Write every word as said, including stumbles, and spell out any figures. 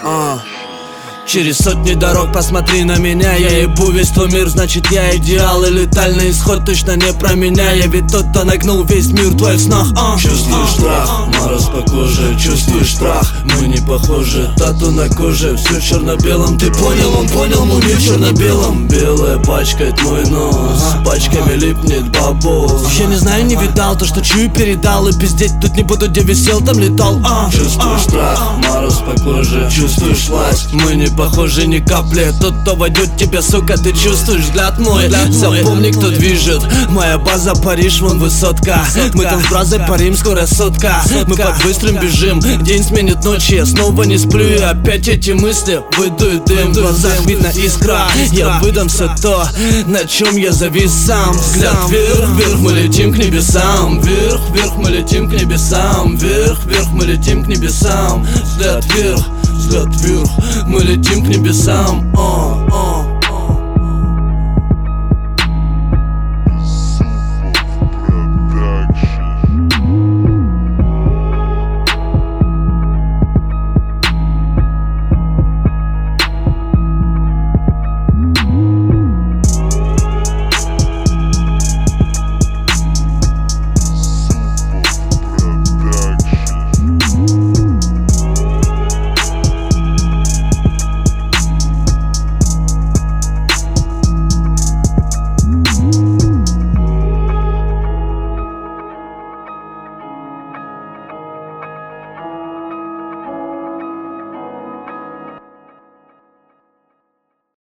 а. Через сотни дорог посмотри на меня. Я ебу весь твой мир, значит я идеал. И летальный исход точно не про меня. Я ведь тот, кто нагнул весь мир в твоих снах. а. Чувствуешь страх, мороз по коже, чувствуешь страх. Мы не похожи, тату на коже, все черно-белом. Ты понял, он понял, мой мир черно-белом. Белая пачкает мой нос, пачками липнет бабос. Я не знаю, не видал то, что чую, передал. И пиздеть тут не буду, где висел, там летал. а. Чувствуешь страх, мороз по коже, чувствуешь власть. Мы не похожи ни капли. Тот, кто войдет тебя, сука, ты чувствуешь взгляд мой. Запомни, кто движет. Моя база Париж, вон высотка. Мы там с бразой парим, скоро сотка. Мы под быстрым бежим, день сменит ночь. Я снова не сплю, и опять эти мысли выдуют дым. В глазах видно искра. Я выдам все то, на чем я завис сам. Взгляд вверх, вверх, мы летим к небесам. Вверх, вверх, мы летим к небесам. Вверх, вверх, мы летим к небесам. Взгляд вверх, взгляд вверх, мы летим к небесам. О, о.